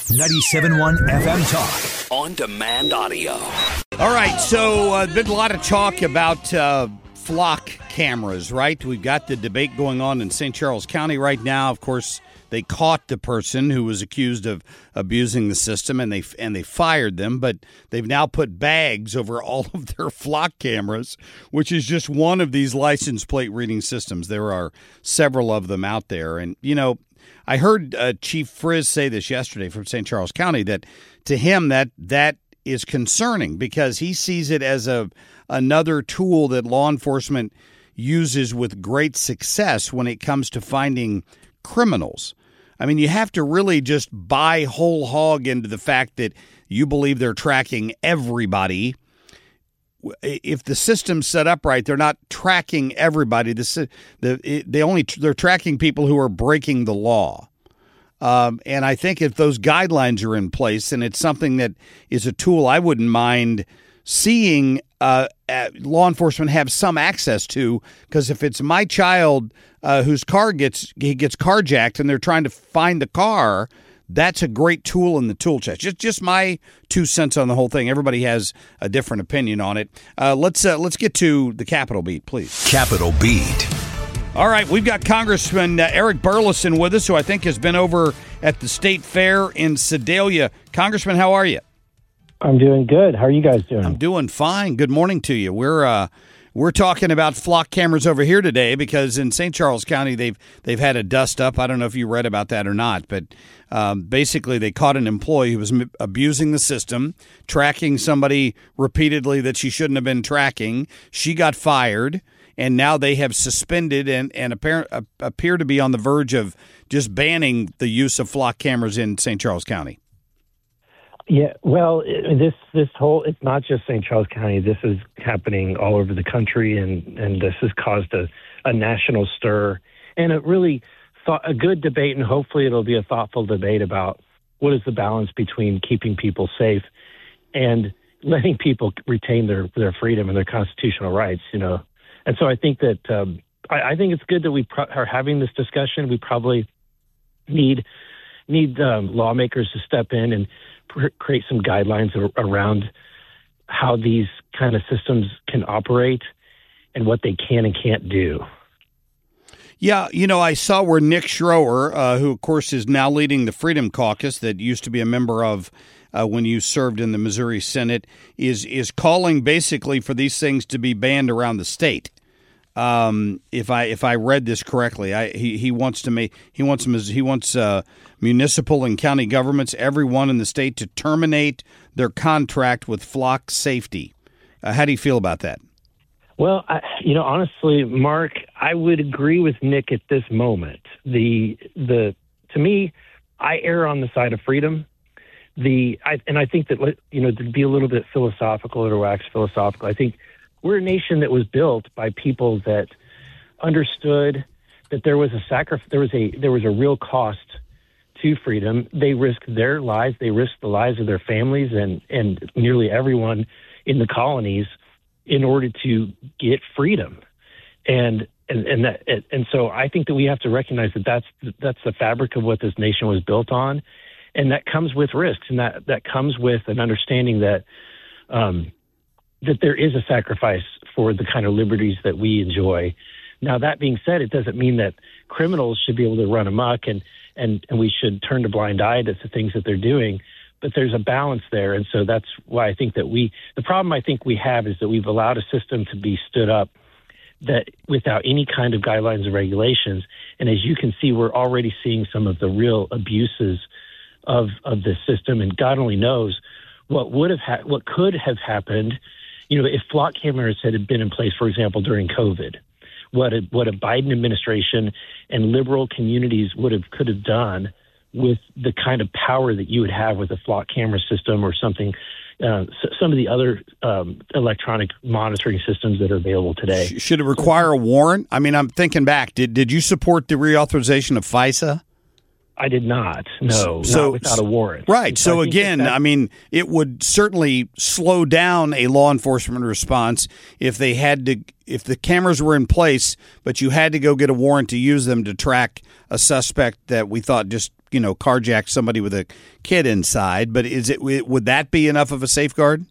97.1 FM Talk. On demand audio. All right, so been a lot of talk about flock cameras, right? We've got the debate going on in St. Charles County right now. Of course, they caught the person who was accused of abusing the system, and they fired them. But they've now put bags over all of their flock cameras, which is just one of these license plate reading systems. There are several of them out there, and I heard Chief Friz say this yesterday from St. Charles County that to him that is concerning because he sees it as another tool that law enforcement uses with great success when it comes to finding criminals. I mean, you have to really just buy whole hog into the fact that you believe they're tracking everybody. If the system's set up right, they're not tracking everybody. They're tracking people who are breaking the law. And I think if those guidelines are in place, and it's something that is a tool I wouldn't mind seeing law enforcement have some access to, because if it's my child whose car gets carjacked and they're trying to find the car, that's a great tool in the tool chest. Just my 2 cents on the whole thing. Everybody has a different opinion on it. Let's get to the Capitol Beat, please. Capitol Beat. All right, we've got Congressman Eric Burlison with us, who I think has been over at the State Fair in Sedalia. Congressman, how are you? I'm doing good. How are you guys doing? I'm doing fine. Good morning to you. We're talking about flock cameras over here today because in St. Charles County they've had a dust up. I don't know if you read about that or not, but basically they caught an employee who was abusing the system, tracking somebody repeatedly that she shouldn't have been tracking. She got fired, and now they have suspended and appear to be on the verge of just banning the use of flock cameras in St. Charles County. Yeah, well, this whole, it's not just St. Charles County. This is happening all over the country, and this has caused a national stir and a good debate, and hopefully it'll be a thoughtful debate about what is the balance between keeping people safe and letting people retain their freedom and their constitutional rights, And so I think that I think it's good that we are having this discussion. We probably need lawmakers to step in and create some guidelines around how these kind of systems can operate and what they can and can't do. Yeah, I saw where Nick Schroer, who of course is now leading the Freedom Caucus that used to be a member of when you served in the Missouri Senate, is calling basically for these things to be banned around the state. If I read this correctly, he wants municipal and county governments, everyone in the state, to terminate their contract with flock safety. How do you feel about that? Well, honestly, Mark, I would agree with Nick at this moment. To me, I err on the side of freedom. I think that to be a little bit philosophical or wax philosophical, I think we're a nation that was built by people that understood that there was a real cost to freedom. They risked their lives, they risked the lives of their families and nearly everyone in the colonies in order to get freedom. And so I think that we have to recognize that that's the fabric of what this nation was built on, and that comes with risks, and that comes with an understanding that that there is a sacrifice for the kind of liberties that we enjoy. Now, that being said, it doesn't mean that criminals should be able to run amok and we should turn a blind eye to the things that they're doing. But there's a balance there. And so that's why I think that the problem I think we have is that we've allowed a system to be stood up that without any kind of guidelines or regulations. And as you can see, we're already seeing some of the real abuses of this system. And God only knows what could have happened, if flock cameras had been in place, for example, during COVID. What a Biden administration and liberal communities could have done with the kind of power that you would have with a flock camera system or something, some of the other electronic monitoring systems that are available today. Should it require a warrant? I mean, I'm thinking back. Did you support the reauthorization of FISA? I did not. No, not without a warrant. Right. So again, it would certainly slow down a law enforcement response if the cameras were in place, but you had to go get a warrant to use them to track a suspect that we thought just carjack somebody with a kid inside. But would that be enough of a safeguard?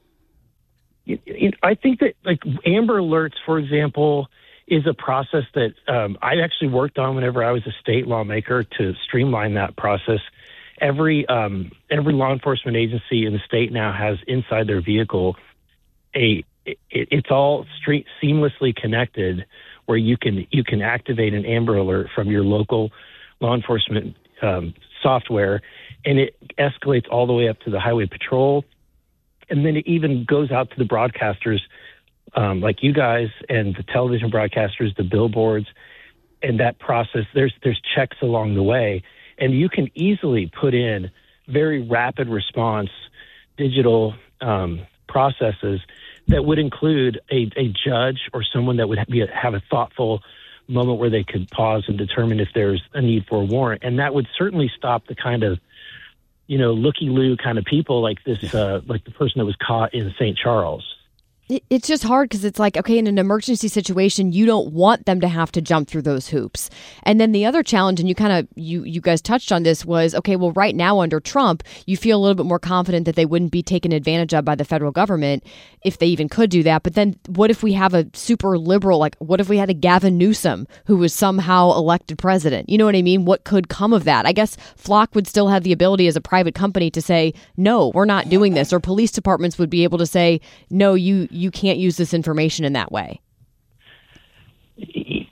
I think that like Amber Alerts, for example, is a process that I actually worked on whenever I was a state lawmaker to streamline that process. Every law enforcement agency in the state now has inside their vehicle it's all seamlessly connected, where you can activate an Amber Alert from your local law enforcement software, and it escalates all the way up to the highway patrol, and then it even goes out to the broadcasters like you guys and the television broadcasters, the billboards, and that process. There's checks along the way, and you can easily put in very rapid response digital processes that would include a judge or someone that would have a thoughtful moment where they could pause and determine if there's a need for a warrant. And that would certainly stop the kind of, looky-loo kind of people like this, like the person that was caught in St. Charles. It's just hard because it's like, okay, in an emergency situation, you don't want them to have to jump through those hoops. And then the other challenge, and you guys touched on this, was, okay, well, right now under Trump, you feel a little bit more confident that they wouldn't be taken advantage of by the federal government if they even could do that. But then what if we have a super liberal, like what if we had a Gavin Newsom who was somehow elected president? You know what I mean? What could come of that? I guess Flock would still have the ability as a private company to say, no, we're not doing this. Or police departments would be able to say, no, you can't use this information in that way. Kim,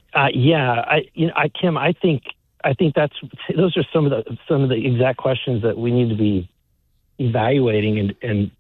I think those are some of the exact questions that we need to be evaluating, and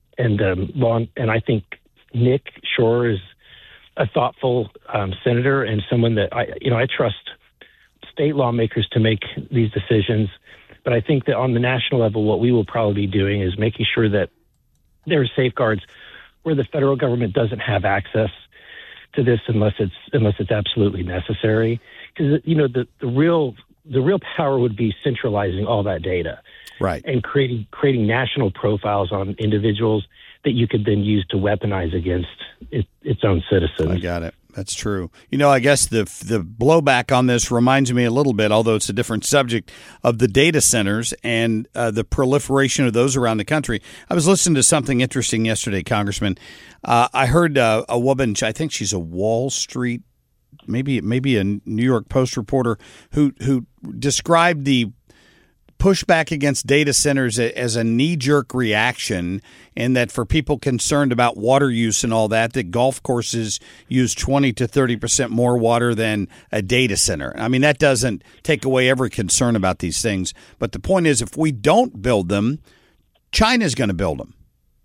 I think Nick Shore is a thoughtful senator and someone that I trust state lawmakers to make these decisions. But I think that on the national level, what we will probably be doing is making sure that there are safeguards where the federal government doesn't have access to this unless it's absolutely necessary. Because the real power would be centralizing all that data, right, and creating national profiles on individuals that you could then use to weaponize against its own citizens. I got it. That's true. I guess the blowback on this reminds me a little bit, although it's a different subject, of the data centers and the proliferation of those around the country. I was listening to something interesting yesterday, Congressman. I heard a woman, I think she's a Wall Street, maybe a New York Post reporter, who described the pushback against data centers as a knee-jerk reaction, and that for people concerned about water use and all that golf courses use 20 to 30% more water than a data center. I mean, that doesn't take away every concern about these things. But the point is, if we don't build them, China's going to build them.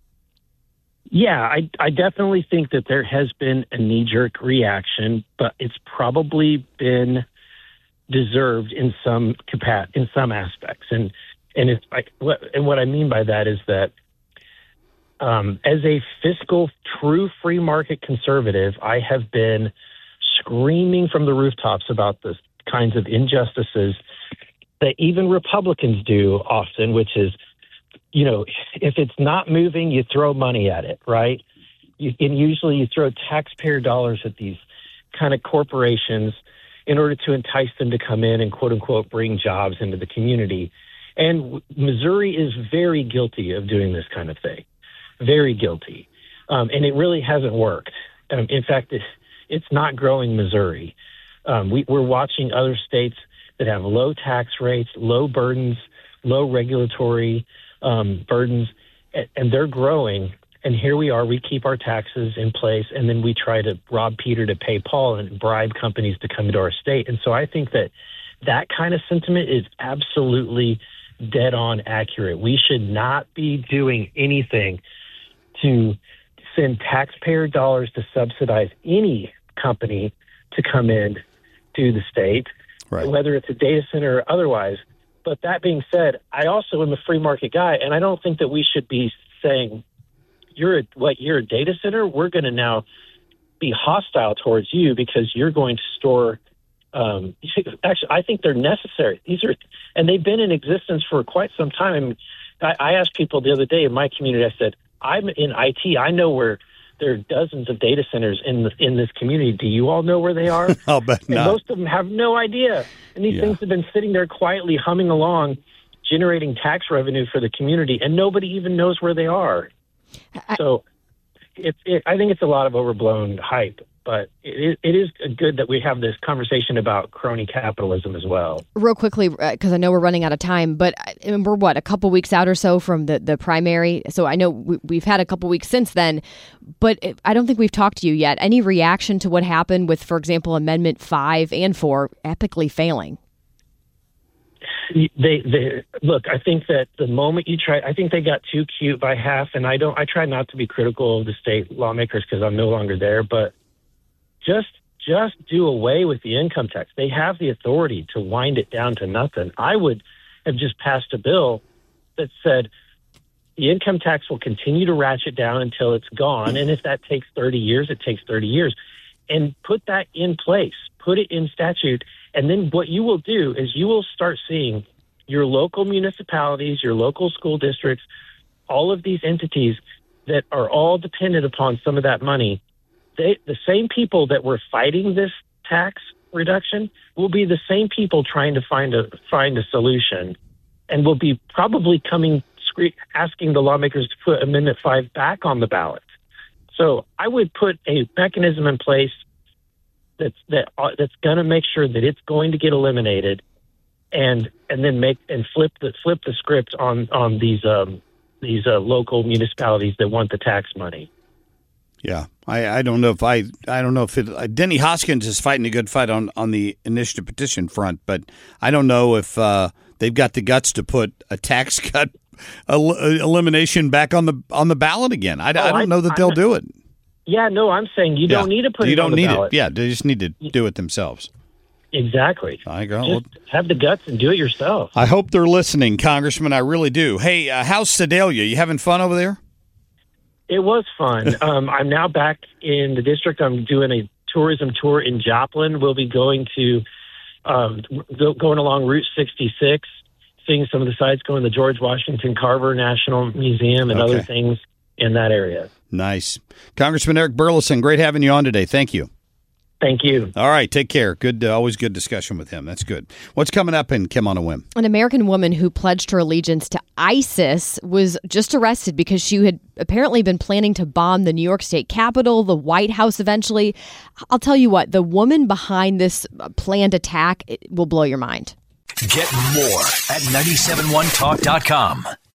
Yeah, I definitely think that there has been a knee-jerk reaction, but it's probably been deserved in some aspects, and it's like what I mean by that is that as a fiscal true free market conservative, I have been screaming from the rooftops about the kinds of injustices that even Republicans do often, which is, if it's not moving, you throw money at it, right? And usually you throw taxpayer dollars at these kind of corporations in order to entice them to come in and, quote unquote, bring jobs into the community. And Missouri is very guilty of doing this kind of thing, very guilty. And it really hasn't worked. In fact, it's not growing Missouri. We're watching other states that have low tax rates, low burdens, low regulatory burdens, and they're growing. And here we are, we keep our taxes in place, and then we try to rob Peter to pay Paul and bribe companies to come into our state. And so I think that kind of sentiment is absolutely dead on accurate. We should not be doing anything to send taxpayer dollars to subsidize any company to come in to the state, right, whether it's a data center or otherwise. But that being said, I also am a free market guy, and I don't think that we should be saying, you're a data center, we're going to now be hostile towards you because you're going to store. Actually, I think they're necessary. And they've been in existence for quite some time. I asked people the other day in my community, I said, I'm in IT. I know where there are dozens of data centers in this community. Do you all know where they are? I'll bet not. Most of them have no idea. And these things have been sitting there quietly humming along generating tax revenue for the community, and nobody even knows where they are. So I think it's a lot of overblown hype, but it is good that we have this conversation about crony capitalism as well. Real quickly, because I know we're running out of time, but we're, a couple weeks out or so from the primary? So I know we've had a couple weeks since then, but I don't think we've talked to you yet. Any reaction to what happened with, for example, Amendment 5 and 4 epically failing? They look, I think that the moment you try, I think they got too cute by half, and I try not to be critical of the state lawmakers because I'm no longer there, but just do away with the income tax. They have the authority to wind it down to nothing. I would have just passed a bill that said the income tax will continue to ratchet down until it's gone, and if that takes 30 years, it takes 30 years. And put that in place, put it in statute, and then what you will do is you will start seeing your local municipalities, your local school districts, all of these entities that are all dependent upon some of that money. The same people that were fighting this tax reduction will be the same people trying to find a solution, and will be probably asking the lawmakers to put Amendment 5 back on the ballot. So I would put a mechanism in place that's going to make sure that it's going to get eliminated, and then flip the script on these local municipalities that want the tax money. Yeah, I don't know if Denny Hoskins is fighting a good fight on the initiative petition front, but I don't know if they've got the guts to put a tax cut elimination back on the ballot again. I don't know that they'll do it. Yeah, no, I'm saying you don't need to put it on the ballot. You don't need it. Yeah, they just need to do it themselves. Exactly. Just have the guts and do it yourself. I hope they're listening, Congressman. I really do. Hey, how's Sedalia? You having fun over there? It was fun. I'm now back in the district. I'm doing a tourism tour in Joplin. We'll be going to going along Route 66, seeing some of the sites, going to the George Washington Carver National Museum and other things in that area. Nice. Congressman Eric Burleson, great having you on today. Thank you. Thank you. All right, take care. Good, always good discussion with him. That's good. What's coming up in Kim on a Whim? An American woman who pledged her allegiance to ISIS was just arrested because she had apparently been planning to bomb the New York State Capitol, the White House eventually. I'll tell you what, the woman behind this planned attack will blow your mind. Get more at 971talk.com.